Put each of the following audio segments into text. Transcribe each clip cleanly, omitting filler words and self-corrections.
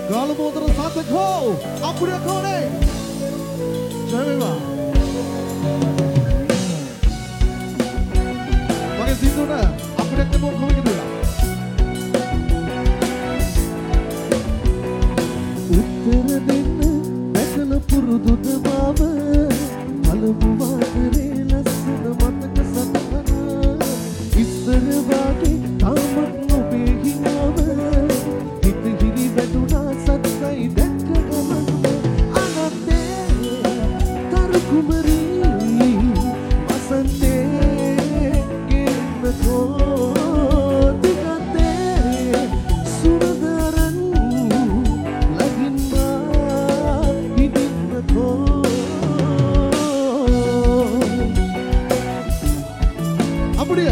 Kalau mau terus satu kau, aku dia kau nih. Jangan pakai situ dah. Aku dia ketemu kau gitu lah. Uttara denna dakala purudu debava alamu vaadare lassana mataka satana issara wage tamat nobe hinawa hit hiri vaduna satsai dakka gamanwa anante taru kumari vasante ginako digante suradaran அப்படியா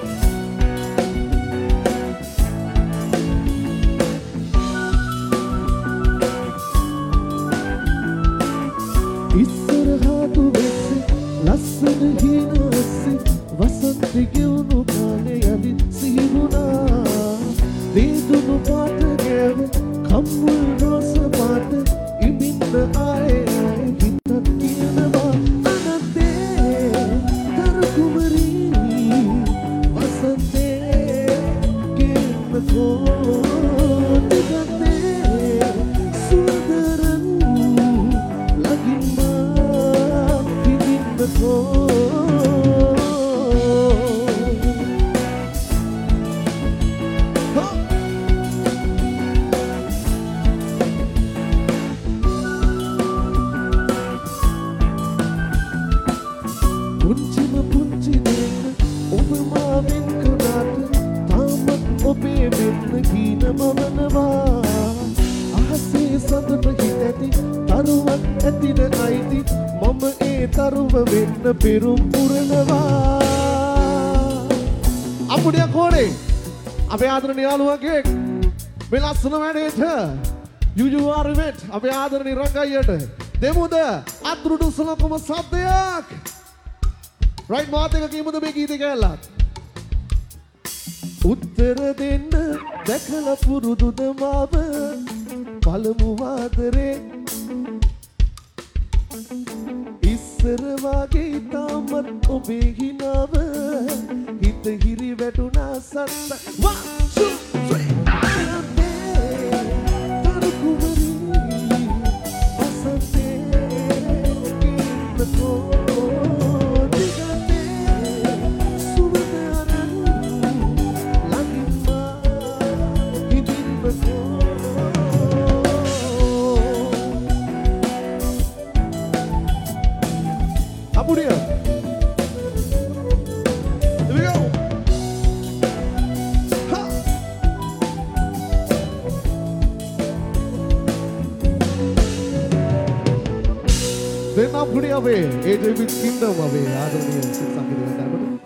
ඉස්සරහාතු වෙස්ස ලස්සන හිනස්ස වසන්ත ගෙවුණු කාලේ යදි සිහිනුණා වේදුණු පාට ගෑව කම්මුල් රෝස පාට ඉමින්න ආයේ හිතත් කියනවා අනන්තේ තරු කුමරී වසන්තේ ගෙන්නකෝ දිගතේ සුවදරන් ලගින්ම හිදින්නකෝ පුංචි දෙන්න ඔබ මාවෙන් කනාට තාමත් ඔබේ වෙන්න කීන මවනවා අහසේ සඳට හිත ඇති තරුවක් ඇතින අයිති මම ඒ තරුව වෙන්න පෙරුම් පුරනවා අපුඩිය කෝනේ අපේ ආදරණීය යාළුවගේ මේ ලස්සන වැඩේට යුජුආර් ඉවෙන්ට් අපේ ආදරණීය රංගයියට දෙමුද අතුරුදු සලකම සද්දයක් right මාත් එක කීමුද මේ ගීතේ කැලලත් උත්තර දෙන්න දැකලා පුරුදුද මාව පළමු ආදරේ ඉස්සර වගේ තාමත් ඔබේ හිනාව හිත හිරි වැටුණා සත්ත 1 2 Apuria. Here we go. Ha. Then Apuria away. AJ with Kingdom away. I don't know.